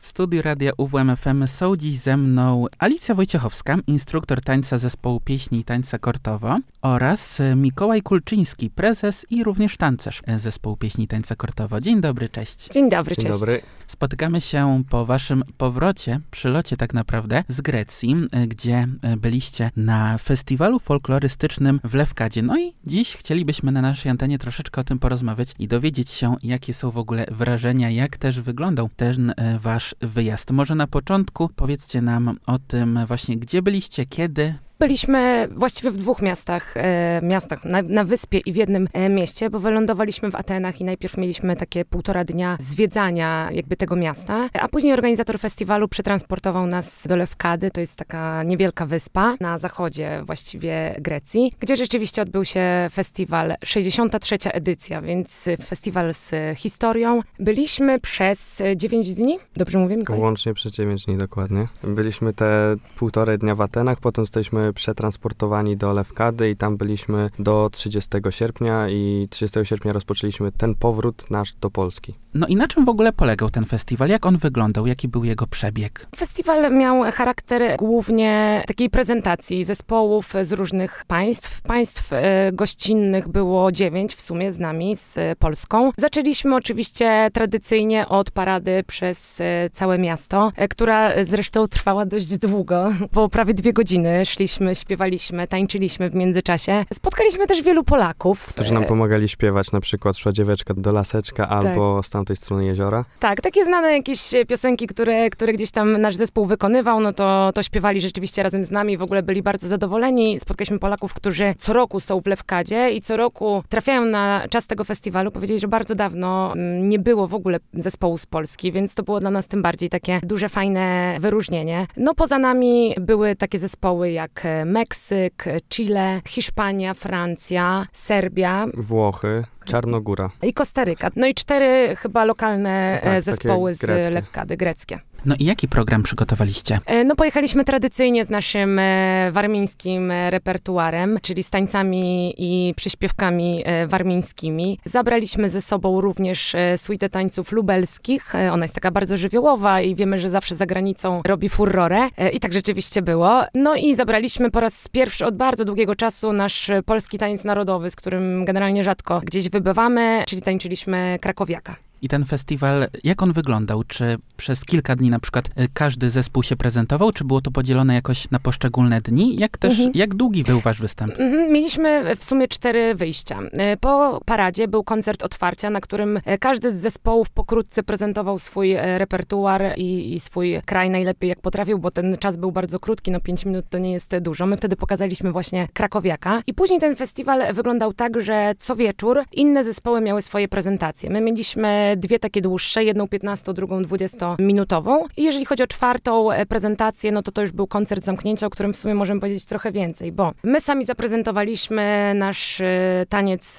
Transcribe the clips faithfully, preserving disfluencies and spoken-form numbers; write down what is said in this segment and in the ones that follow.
studiu Radia U W M F M są dziś ze mną Alicja Wojciechowska, instruktor tańca zespołu pieśni i tańca Kortowo, oraz Mikołaj Kulczyński, prezes i również tancerz zespołu pieśni i tańca Kortowo. Dzień dobry, cześć. Dzień dobry, Dzień cześć. dobry. Spotykamy się po waszym powrocie, przylocie tak naprawdę, z Grecji, gdzie byliście na festiwalu folklorystycznym w Lewkadzie. No i dziś chcielibyśmy na naszej antenie troszeczkę o tym porozmawiać i dowiedzieć się, jakie są w ogóle wrażenia, jak też wyglądał ten wasz wyjazd. Może na początku powiedzcie nam o tym właśnie, gdzie byliście, kiedy. Byliśmy właściwie w dwóch miastach, e, miastach na, na wyspie i w jednym e, mieście, bo wylądowaliśmy w Atenach i najpierw mieliśmy takie półtora dnia zwiedzania jakby tego miasta, a później organizator festiwalu przetransportował nas do Lewkady, to jest taka niewielka wyspa na zachodzie właściwie Grecji, gdzie rzeczywiście odbył się festiwal, sześćdziesiąta trzecia edycja, więc festiwal z historią. Byliśmy przez dziewięć dni, dobrze mówię, Mikołaj? Łącznie przez dziewięć dni dokładnie. Byliśmy te półtorej dnia w Atenach, potem jesteśmy przetransportowani do Lewkady i tam byliśmy do trzydziestego sierpnia i trzydziestego sierpnia rozpoczęliśmy ten powrót nasz do Polski. No i na czym w ogóle polegał ten festiwal? Jak on wyglądał? Jaki był jego przebieg? Festiwal miał charakter głównie takiej prezentacji zespołów z różnych państw. Państw e, gościnnych było dziewięć w sumie z nami, z e, Polską. Zaczęliśmy oczywiście tradycyjnie od parady przez e, całe miasto, e, która zresztą trwała dość długo, bo prawie dwie godziny szliśmy, śpiewaliśmy, tańczyliśmy w międzyczasie. Spotkaliśmy też wielu Polaków. Którzy nam pomagali śpiewać, na przykład Szła dzieweczka do laseczka albo z tamtej strony jeziora. Tak, takie znane jakieś piosenki, które, które gdzieś tam nasz zespół wykonywał, no to, to śpiewali rzeczywiście razem z nami, w ogóle byli bardzo zadowoleni. Spotkaliśmy Polaków, którzy co roku są w Lewkadzie i co roku trafiają na czas tego festiwalu. Powiedzieli, że bardzo dawno nie było w ogóle zespołu z Polski, więc to było dla nas tym bardziej takie duże, fajne wyróżnienie. No poza nami były takie zespoły jak Meksyk, Chile, Hiszpania, Francja, Serbia. Włochy, Czarnogóra. I Kostaryka. No i cztery chyba lokalne tak, zespoły z greckie. Lewkady, greckie. No i jaki program przygotowaliście? No pojechaliśmy tradycyjnie z naszym e, warmińskim e, repertuarem, czyli z tańcami i przyśpiewkami e, warmińskimi. Zabraliśmy ze sobą również e, suitę tańców lubelskich. E, ona jest taka bardzo żywiołowa i wiemy, że zawsze za granicą robi furorę. E, I tak rzeczywiście było. No i zabraliśmy po raz pierwszy od bardzo długiego czasu nasz polski taniec narodowy, z którym generalnie rzadko gdzieś wybywamy, czyli tańczyliśmy krakowiaka. I ten festiwal, jak on wyglądał? Czy przez kilka dni na przykład każdy zespół się prezentował, czy było to podzielone jakoś na poszczególne dni? Jak też, mhm. jak długi był wasz występ? Mhm. Mieliśmy w sumie cztery wyjścia. Po paradzie był koncert otwarcia, na którym każdy z zespołów pokrótce prezentował swój repertuar i, i swój kraj najlepiej jak potrafił, bo ten czas był bardzo krótki, no pięć minut to nie jest dużo. My wtedy pokazaliśmy właśnie krakowiaka. I później ten festiwal wyglądał tak, że co wieczór inne zespoły miały swoje prezentacje. My mieliśmy dwie takie dłuższe, jedną piętnasto, drugą dwudziestominutową. I jeżeli chodzi o czwartą prezentację, no to to już był koncert zamknięcia, o którym w sumie możemy powiedzieć trochę więcej, bo my sami zaprezentowaliśmy nasz taniec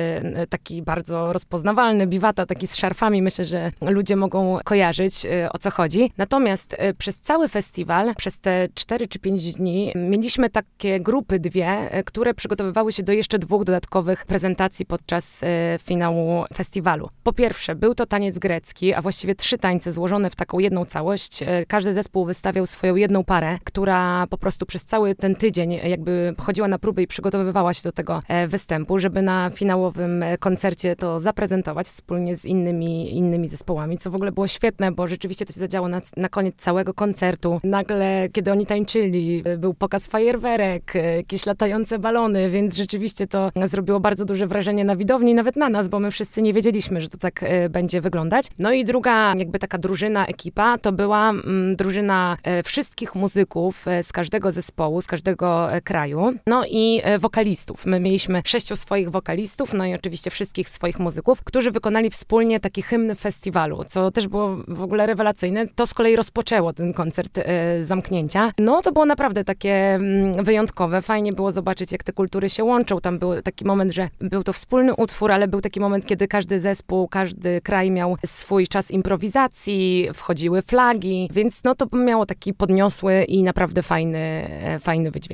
taki bardzo rozpoznawalny, biwata, taki z szarfami. Myślę, że ludzie mogą kojarzyć, o co chodzi. Natomiast przez cały festiwal, przez te cztery czy pięć dni, mieliśmy takie grupy dwie, które przygotowywały się do jeszcze dwóch dodatkowych prezentacji podczas finału festiwalu. Po pierwsze, był to taniec grecki, a właściwie trzy tańce złożone w taką jedną całość. Każdy zespół wystawiał swoją jedną parę, która po prostu przez cały ten tydzień jakby chodziła na próby i przygotowywała się do tego występu, żeby na finałowym koncercie to zaprezentować wspólnie z innymi, innymi zespołami, co w ogóle było świetne, bo rzeczywiście to się zadziało na, na koniec całego koncertu. Nagle, kiedy oni tańczyli, był pokaz fajerwerek, jakieś latające balony, więc rzeczywiście to zrobiło bardzo duże wrażenie na widowni, nawet na nas, bo my wszyscy nie wiedzieliśmy, że to tak będzie wyglądać. No i druga jakby taka drużyna, ekipa, to była mm, drużyna e, wszystkich muzyków e, z każdego zespołu, z każdego e, kraju, no i e, wokalistów. My mieliśmy sześciu swoich wokalistów, no i oczywiście wszystkich swoich muzyków, którzy wykonali wspólnie taki hymn festiwalu, co też było w ogóle rewelacyjne. To z kolei rozpoczęło ten koncert e, zamknięcia. No to było naprawdę takie mm, wyjątkowe. Fajnie było zobaczyć, jak te kultury się łączą. Tam był taki moment, że był to wspólny utwór, ale był taki moment, kiedy każdy zespół, każdy kraj miał swój czas improwizacji, wchodziły flagi, więc no to miało taki podniosły i naprawdę fajny, fajny wydźwięk.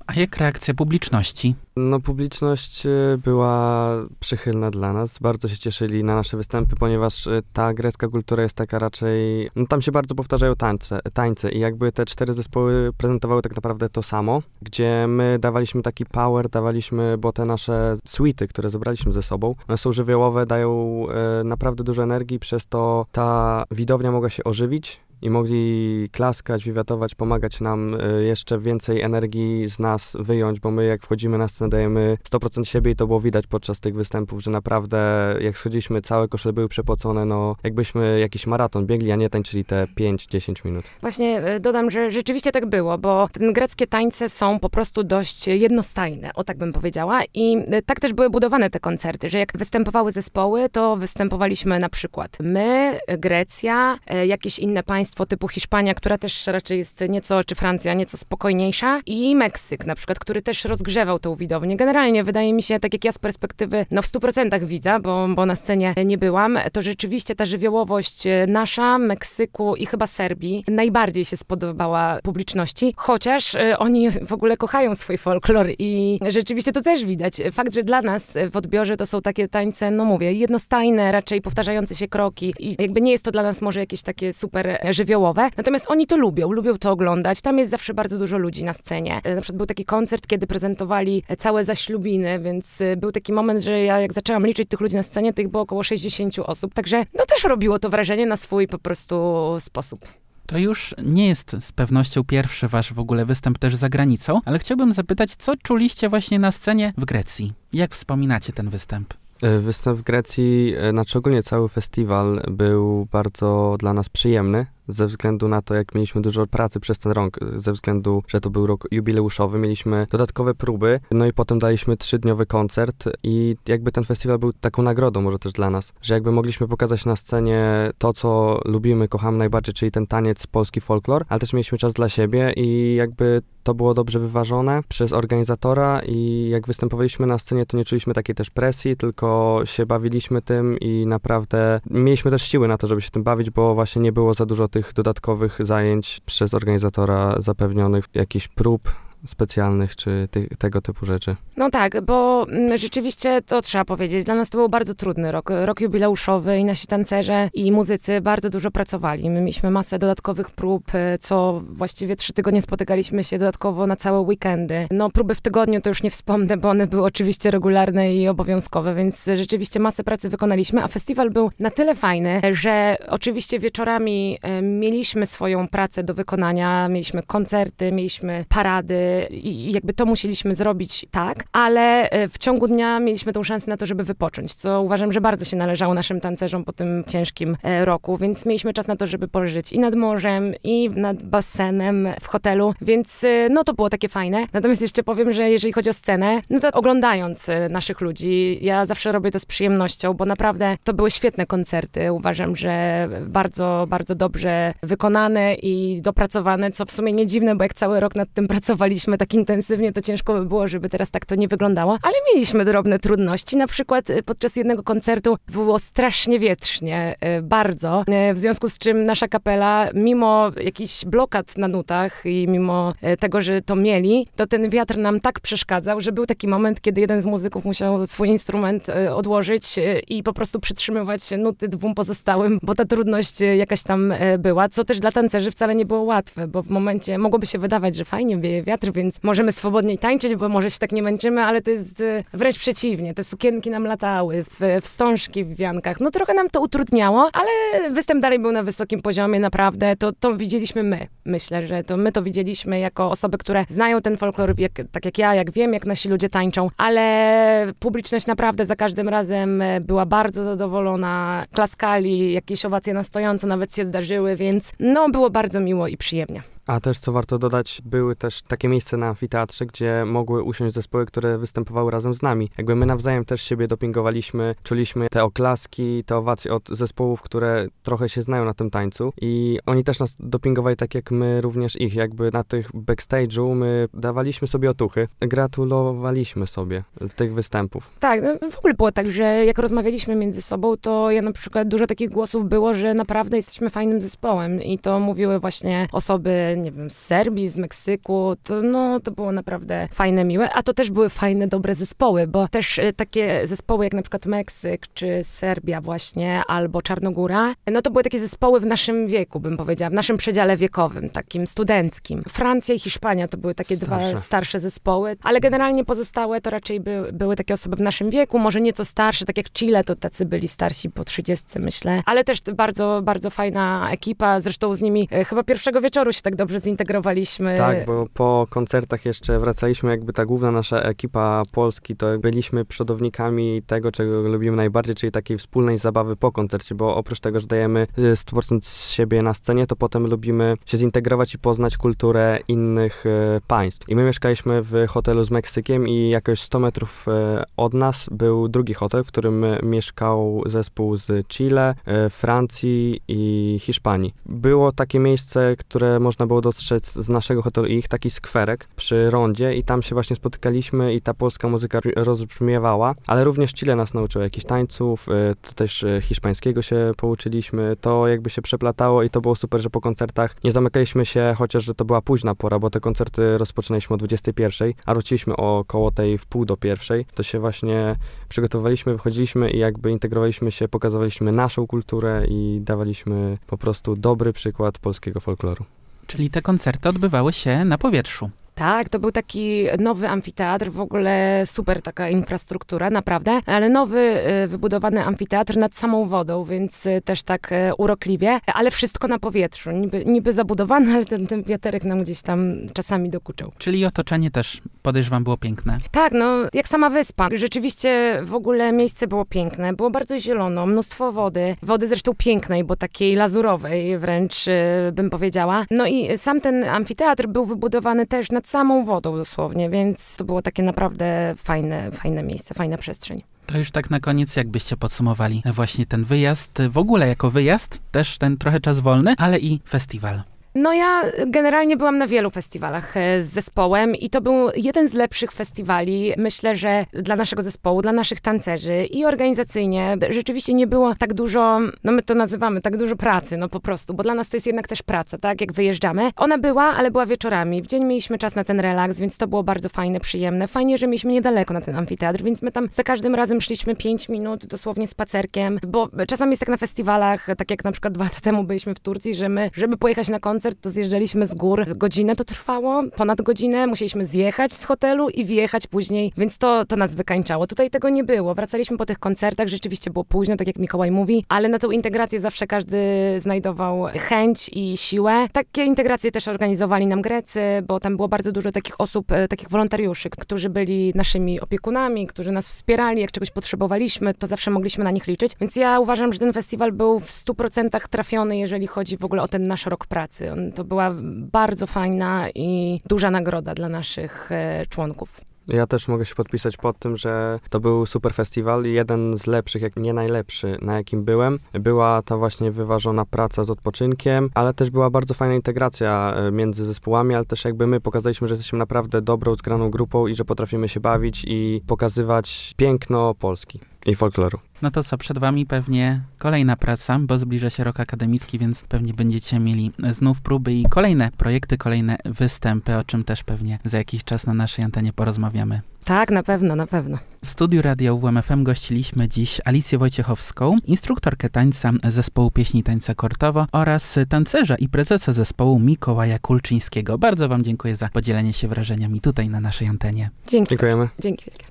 A jak reakcja publiczności? No publiczność y, była przychylna dla nas, bardzo się cieszyli na nasze występy, ponieważ y, ta grecka kultura jest taka raczej, no tam się bardzo powtarzają tańce, tańce i jakby te cztery zespoły prezentowały tak naprawdę to samo, gdzie my dawaliśmy taki power, dawaliśmy, bo te nasze suity, które zebraliśmy ze sobą, one są żywiołowe, dają y, naprawdę dużo energii, przez to ta widownia mogła się ożywić i mogli klaskać, wiwatować, pomagać nam y, jeszcze więcej energii z nas wyjąć, bo my jak wchodzimy na scenę dajemy sto procent siebie i to było widać podczas tych występów, że naprawdę jak schodziliśmy, całe koszule były przepocone, no jakbyśmy jakiś maraton biegli, a nie tańczyli te pięć dziesięć minut. Właśnie dodam, że rzeczywiście tak było, bo te greckie tańce są po prostu dość jednostajne, o tak bym powiedziała, i tak też były budowane te koncerty, że jak występowały zespoły, to występowaliśmy na przykład my, Grecja, jakieś inne państwa typu Hiszpania, która też raczej jest nieco, czy Francja, nieco spokojniejsza, i Meksyk na przykład, który też rozgrzewał tą widownię. Generalnie wydaje mi się, tak jak ja z perspektywy, no w stu procentach widzę, bo, bo na scenie nie byłam, to rzeczywiście ta żywiołowość nasza, Meksyku i chyba Serbii najbardziej się spodobała publiczności, chociaż y, oni w ogóle kochają swój folklor i rzeczywiście to też widać. Fakt, że dla nas w odbiorze to są takie tańce, no mówię, jednostajne, raczej powtarzające się kroki i jakby nie jest to dla nas może jakieś takie super żywiołowe, natomiast oni to lubią, lubią to oglądać. Tam jest zawsze bardzo dużo ludzi na scenie. Na przykład był taki koncert, kiedy prezentowali całe zaślubiny, więc był taki moment, że ja jak zaczęłam liczyć tych ludzi na scenie, to ich było około sześćdziesiąt osób, także no też robiło to wrażenie na swój po prostu sposób. To już nie jest z pewnością pierwszy wasz w ogóle występ też za granicą, ale chciałbym zapytać, co czuliście właśnie na scenie w Grecji? Jak wspominacie ten występ? Występ w Grecji, znaczy ogólnie cały festiwal był bardzo dla nas przyjemny, ze względu na to, jak mieliśmy dużo pracy przez ten rok, ze względu, że to był rok jubileuszowy, mieliśmy dodatkowe próby, no i potem daliśmy trzydniowy koncert i jakby ten festiwal był taką nagrodą może też dla nas, że jakby mogliśmy pokazać na scenie to, co lubimy, kochamy najbardziej, czyli ten taniec, polski folklor, ale też mieliśmy czas dla siebie i jakby to było dobrze wyważone przez organizatora i jak występowaliśmy na scenie, to nie czuliśmy takiej też presji, tylko się bawiliśmy tym i naprawdę mieliśmy też siły na to, żeby się tym bawić, bo właśnie nie było za dużo tych dodatkowych zajęć przez organizatora zapewnionych, jakichś prób specjalnych, czy ty, tego typu rzeczy. No tak, bo m, rzeczywiście to trzeba powiedzieć, dla nas to był bardzo trudny rok, rok jubileuszowy i nasi tancerze i muzycy bardzo dużo pracowali. My mieliśmy masę dodatkowych prób, co właściwie trzy tygodnie spotykaliśmy się dodatkowo na całe weekendy. No próby w tygodniu to już nie wspomnę, bo one były oczywiście regularne i obowiązkowe, więc rzeczywiście masę pracy wykonaliśmy, a festiwal był na tyle fajny, że oczywiście wieczorami e, mieliśmy swoją pracę do wykonania, mieliśmy koncerty, mieliśmy parady, i jakby to musieliśmy zrobić tak, ale w ciągu dnia mieliśmy tą szansę na to, żeby wypocząć, co uważam, że bardzo się należało naszym tancerzom po tym ciężkim roku, więc mieliśmy czas na to, żeby poleżeć i nad morzem, i nad basenem w hotelu, więc no to było takie fajne. Natomiast jeszcze powiem, że jeżeli chodzi o scenę, no to oglądając naszych ludzi, ja zawsze robię to z przyjemnością, bo naprawdę to były świetne koncerty. Uważam, że bardzo, bardzo dobrze wykonane i dopracowane, co w sumie nie dziwne, bo jak cały rok nad tym pracowaliśmy tak intensywnie, to ciężko by było, żeby teraz tak to nie wyglądało, ale mieliśmy drobne trudności. Na przykład podczas jednego koncertu było strasznie wietrznie, bardzo, w związku z czym nasza kapela, mimo jakichś blokad na nutach i mimo tego, że to mieli, to ten wiatr nam tak przeszkadzał, że był taki moment, kiedy jeden z muzyków musiał swój instrument odłożyć i po prostu przytrzymywać nuty dwóm pozostałym, bo ta trudność jakaś tam była, co też dla tancerzy wcale nie było łatwe, bo w momencie mogłoby się wydawać, że fajnie wieje wiatr, więc możemy swobodniej tańczyć, bo może się tak nie męczymy, ale to jest wręcz przeciwnie. Te sukienki nam latały, w, wstążki w wiankach. No trochę nam to utrudniało, ale występ dalej był na wysokim poziomie, naprawdę. To, to widzieliśmy my. Myślę, że to my to widzieliśmy jako osoby, które znają ten folklor, jak, tak jak ja, jak wiem, jak nasi ludzie tańczą, ale publiczność naprawdę za każdym razem była bardzo zadowolona, klaskali, jakieś owacje na stojąco nawet się zdarzyły, więc no było bardzo miło i przyjemnie. A też, co warto dodać, były też takie miejsca na amfiteatrze, gdzie mogły usiąść zespoły, które występowały razem z nami. Jakby my nawzajem też siebie dopingowaliśmy, czuliśmy te oklaski, te owacje od zespołów, które trochę się znają na tym tańcu i oni też nas dopingowali tak, jak my my również ich, jakby na tych backstage'u my dawaliśmy sobie otuchy, gratulowaliśmy sobie z tych występów. Tak, no w ogóle było tak, że jak rozmawialiśmy między sobą, to ja na przykład dużo takich głosów było, że naprawdę jesteśmy fajnym zespołem i to mówiły właśnie osoby, nie wiem, z Serbii, z Meksyku, to no to było naprawdę fajne, miłe, a to też były fajne, dobre zespoły, bo też e, takie zespoły jak na przykład Meksyk, czy Serbia właśnie, albo Czarnogóra, no to były takie zespoły w naszym wieku, bym powiedziała, w naszym przedziale wiekowym, takim studenckim. Francja i Hiszpania to były takie Starsze. dwa starsze zespoły, ale generalnie pozostałe to raczej by, były takie osoby w naszym wieku, może nieco starsze, tak jak Chile, to tacy byli starsi po trzydziestce, myślę, ale też bardzo, bardzo fajna ekipa, zresztą z nimi e, chyba pierwszego wieczoru się tak dobrze zintegrowaliśmy. Tak, bo po koncertach jeszcze wracaliśmy, jakby ta główna nasza ekipa Polski, to byliśmy przodownikami tego, czego lubimy najbardziej, czyli takiej wspólnej zabawy po koncercie, bo oprócz tego, że dajemy sto procent z siebie na scenie, to potem lubimy się zintegrować i poznać kulturę innych e, państw. I my mieszkaliśmy w hotelu z Meksykiem i jakoś sto metrów e, od nas był drugi hotel, w którym mieszkał zespół z Chile, e, Francji i Hiszpanii. Było takie miejsce, które można było dostrzec z naszego hotelu i ich, taki skwerek przy rondzie i tam się właśnie spotykaliśmy i ta polska muzyka rozbrzmiewała, ale również Chile nas nauczyło jakichś tańców, e, to też e, hiszpańskiego się pouczyliśmy, to jakby się przeplatało i to było super, że po koncertach nie zamykaliśmy się, chociaż że to była późna pora, bo te koncerty rozpoczynaliśmy o dwudziestej pierwszej, a wróciliśmy około tej w pół do pierwszej, to się właśnie przygotowaliśmy, wychodziliśmy i jakby integrowaliśmy się, pokazywaliśmy naszą kulturę i dawaliśmy po prostu dobry przykład polskiego folkloru. Czyli te koncerty odbywały się na powietrzu. Tak, to był taki nowy amfiteatr, w ogóle super taka infrastruktura, naprawdę, ale nowy, y, wybudowany amfiteatr nad samą wodą, więc y, też tak y, urokliwie, ale wszystko na powietrzu, niby, niby zabudowane, ale ten, ten wiaterek nam gdzieś tam czasami dokuczał. Czyli otoczenie też, podejrzewam, było piękne. Tak, no jak sama wyspa. Rzeczywiście w ogóle miejsce było piękne, było bardzo zielono, mnóstwo wody, wody zresztą pięknej, bo takiej lazurowej wręcz y, bym powiedziała. No i sam ten amfiteatr był wybudowany też nad samą wodą dosłownie, więc to było takie naprawdę fajne, fajne miejsce, fajna przestrzeń. To już tak na koniec, jakbyście podsumowali właśnie ten wyjazd, w ogóle jako wyjazd, też ten trochę czas wolny, ale i festiwal. No ja generalnie byłam na wielu festiwalach z zespołem i to był jeden z lepszych festiwali. Myślę, że dla naszego zespołu, dla naszych tancerzy i organizacyjnie rzeczywiście nie było tak dużo, no my to nazywamy, tak dużo pracy, no po prostu, bo dla nas to jest jednak też praca, tak, jak wyjeżdżamy. Ona była, ale była wieczorami. W dzień mieliśmy czas na ten relaks, więc to było bardzo fajne, przyjemne. Fajnie, że mieliśmy niedaleko na ten amfiteatr, więc my tam za każdym razem szliśmy pięć minut, dosłownie spacerkiem, bo czasami jest tak na festiwalach, tak jak na przykład dwa lata temu byliśmy w Turcji, że my, żeby pojechać na koncert, to zjeżdżaliśmy z gór. Godzinę to trwało, ponad godzinę. Musieliśmy zjechać z hotelu i wjechać później, więc to, to nas wykańczało. Tutaj tego nie było. Wracaliśmy po tych koncertach, rzeczywiście było późno, tak jak Mikołaj mówi, ale na tą integrację zawsze każdy znajdował chęć i siłę. Takie integracje też organizowali nam Grecy, bo tam było bardzo dużo takich osób, takich wolontariuszy, którzy byli naszymi opiekunami, którzy nas wspierali, jak czegoś potrzebowaliśmy, to zawsze mogliśmy na nich liczyć. Więc ja uważam, że ten festiwal był w stu procentach trafiony, jeżeli chodzi w ogóle o ten nasz rok pracy. To była bardzo fajna i duża nagroda dla naszych e, członków. Ja też mogę się podpisać pod tym, że to był super festiwal i jeden z lepszych, jak nie najlepszy, na jakim byłem. Była ta właśnie wyważona praca z odpoczynkiem, ale też była bardzo fajna integracja między zespołami, ale też jakby my pokazaliśmy, że jesteśmy naprawdę dobrą, zgraną grupą i że potrafimy się bawić i pokazywać piękno Polski i folkloru. No to co, przed wami pewnie kolejna praca, bo zbliża się rok akademicki, więc pewnie będziecie mieli znów próby i kolejne projekty, kolejne występy, o czym też pewnie za jakiś czas na naszej antenie porozmawiamy. Tak, na pewno, na pewno. W studiu Radia U W M F M gościliśmy dziś Alicję Wojciechowską, instruktorkę tańca zespołu Pieśni i Tańca Kortowo oraz tancerza i prezesa zespołu Mikołaja Kulczyńskiego. Bardzo wam dziękuję za podzielenie się wrażeniami tutaj na naszej antenie. Dzięki. Dziękujemy. Dzięki wielkie.